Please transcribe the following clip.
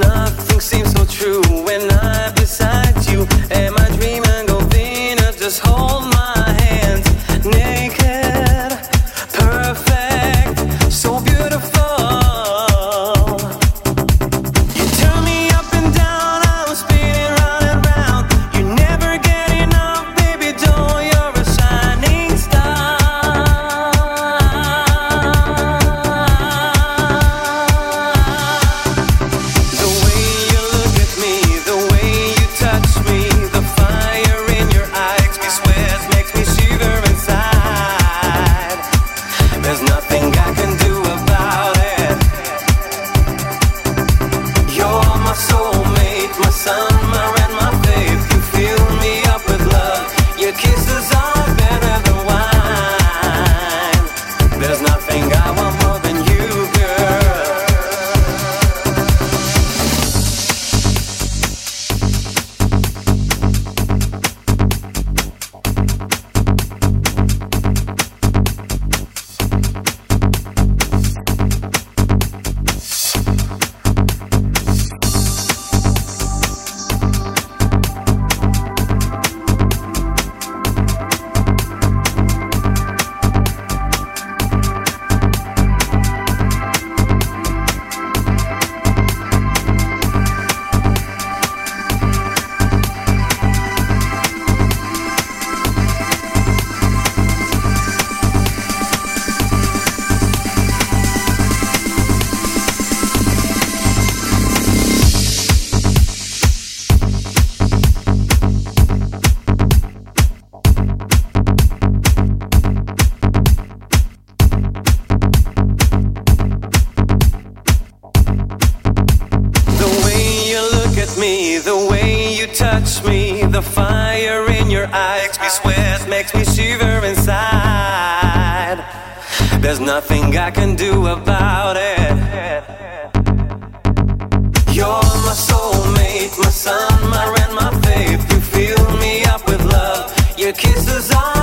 nothing seems so true when I'm beside you. Am I dreaming of Venus? Just hold my hands. Naked, perfect, so beautiful. You turn me up and down, I'm spinning round and round. You never get enough, baby doll, you're a shining star. The way you look at me, the way you touch me, the fire in your eyes makes me sweat, makes me shiver inside. There's nothing I can do about it. You're my soulmate, my sun, my rain, my faith. You fill me up with love. Your kisses are better than wine. There's nothing I want more than you, girl. The way you look at me, the way you touch me, the fire in your eyes makes me sweat, makes me shiver inside. There's nothing I can do about it. You're my soulmate, my sun, my rain, my faith. You fill me up with love. Your kisses are